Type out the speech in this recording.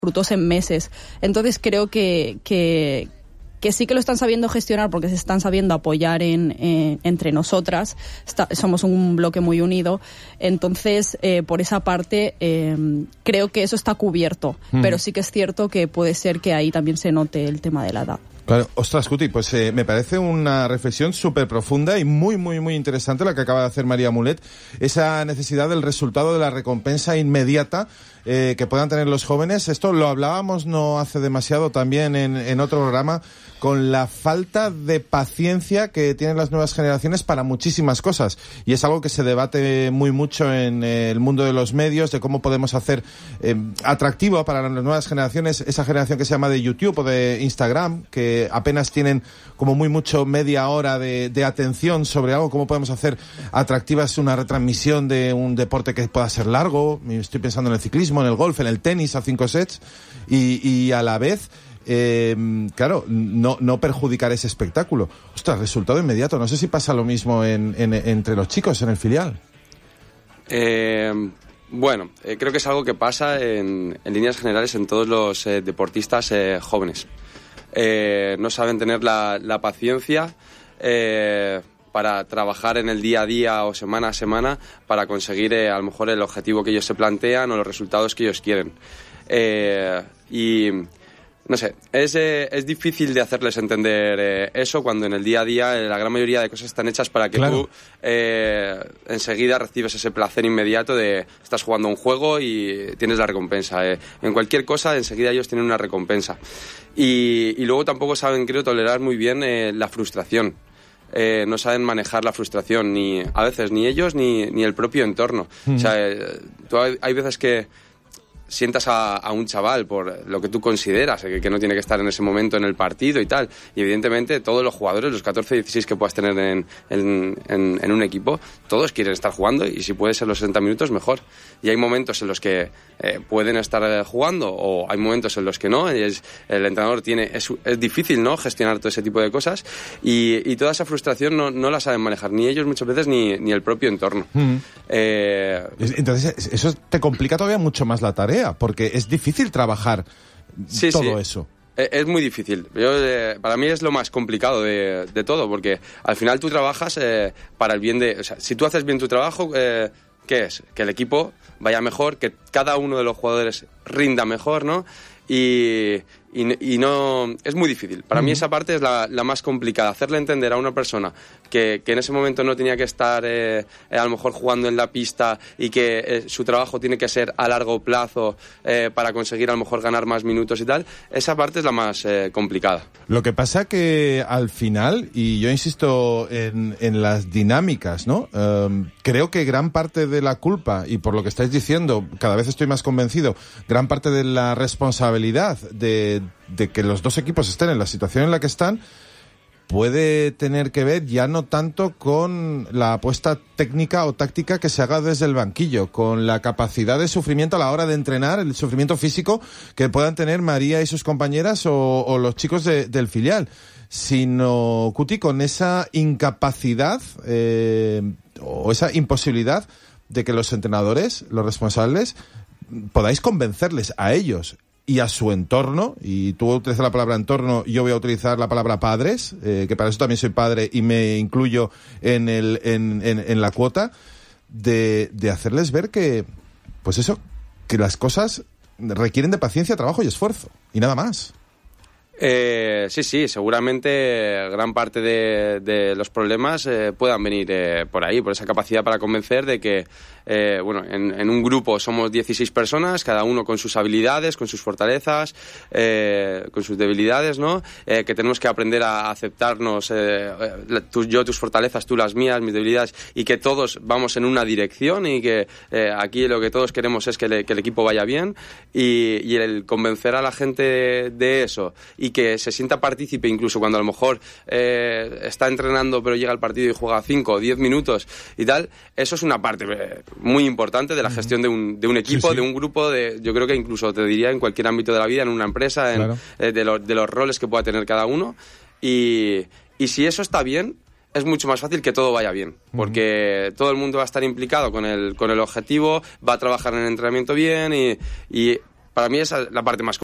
frutos en meses. Entonces creo que sí que lo están sabiendo gestionar porque se están sabiendo apoyar entre nosotras. Somos un bloque muy unido. Entonces, por esa parte, creo que eso está cubierto. Pero sí que es cierto que puede ser que ahí también se note el tema de la edad. Claro, ostras, Cuti, pues me parece una reflexión súper profunda y muy, muy, muy interesante la que acaba de hacer María Mulet. Esa necesidad del resultado de la recompensa inmediata que puedan tener los jóvenes. Esto lo hablábamos no hace demasiado también en otro programa, con la falta de paciencia que tienen las nuevas generaciones para muchísimas cosas. Y es algo que se debate muy mucho en el mundo de los medios, de cómo podemos hacer atractivo para las nuevas generaciones esa generación que se llama de YouTube o de Instagram, que apenas tienen como muy mucho media hora de atención sobre algo. ¿Cómo podemos hacer atractivas una retransmisión de un deporte que pueda ser largo? Estoy pensando en el ciclismo, en el golf, en el tenis a 5 sets y a la vez claro, no perjudicar ese espectáculo. Ostras, resultado inmediato. No sé si pasa lo mismo entre los chicos en el filial. Bueno, creo que es algo que pasa en líneas generales en todos los deportistas jóvenes. No saben tener la paciencia para trabajar en el día a día o semana a semana para conseguir a lo mejor el objetivo que ellos se plantean o los resultados que ellos quieren. Y no sé, es difícil de hacerles entender eso cuando en el día a día la gran mayoría de cosas están hechas para que tú enseguida recibes ese placer inmediato de estás jugando un juego y tienes la recompensa. En cualquier cosa enseguida ellos tienen una recompensa. Y luego tampoco saben, creo, tolerar muy bien la frustración. No saben manejar la frustración, a veces ni ellos ni el propio entorno. O sea, hay veces que sientas a un chaval por lo que tú consideras que no tiene que estar en ese momento en el partido y tal, y evidentemente todos los jugadores, los 14, 16 que puedas tener en un equipo, todos quieren estar jugando y si puede ser los 60 minutos mejor, y hay momentos en los que pueden estar jugando o hay momentos en los que no, y el entrenador es difícil, ¿no?, gestionar todo ese tipo de cosas y toda esa frustración no la saben manejar ni ellos muchas veces ni el propio entorno. Entonces eso te complica todavía mucho más la tarea, porque es difícil trabajar todo eso. Es muy difícil. Para mí es lo más complicado de todo, porque al final tú trabajas para el bien de... O sea, si tú haces bien tu trabajo, ¿qué es? Que el equipo vaya mejor, que cada uno de los jugadores rinda mejor, ¿no? Y no... Es muy difícil. Para mí esa parte es la más complicada. Hacerle entender a una persona que en ese momento no tenía que estar a lo mejor jugando en la pista y que su trabajo tiene que ser a largo plazo para conseguir a lo mejor ganar más minutos y tal, esa parte es la más complicada. Lo que pasa que al final, y yo insisto en las dinámicas, ¿no? Creo que gran parte de la culpa, y por lo que estáis diciendo, cada vez estoy más convencido, gran parte de la responsabilidad de que los dos equipos estén en la situación en la que están puede tener que ver ya no tanto con la apuesta técnica o táctica que se haga desde el banquillo, con la capacidad de sufrimiento a la hora de entrenar, el sufrimiento físico que puedan tener María y sus compañeras o los chicos del filial, sino, Cuti, con esa incapacidad o esa imposibilidad de que los entrenadores, los responsables, podáis convencerles a ellos y a su entorno, y tú utilizas la palabra entorno, yo voy a utilizar la palabra padres, que para eso también soy padre y me incluyo en la cuota, de hacerles ver que, pues eso, que las cosas requieren de paciencia, trabajo y esfuerzo, y nada más. Sí, seguramente gran parte de los problemas puedan venir por ahí, por esa capacidad para convencer de que, en un grupo somos 16 personas, cada uno con sus habilidades, con sus fortalezas, con sus debilidades, ¿no? Que tenemos que aprender a aceptarnos, yo tus fortalezas, tú las mías, mis debilidades, y que todos vamos en una dirección y que aquí lo que todos queremos es que el equipo vaya bien y el convencer a la gente de eso y que se sienta partícipe incluso cuando a lo mejor está entrenando pero llega al partido y juega 5 o 10 minutos y tal, eso es una parte muy importante de la gestión de un equipo, sí. De un grupo, yo creo que incluso te diría en cualquier ámbito de la vida, en una empresa, claro. De los roles que pueda tener cada uno y si eso está bien, es mucho más fácil que todo vaya bien, porque todo el mundo va a estar implicado con el objetivo, va a trabajar en el entrenamiento bien y Para mí esa es la parte más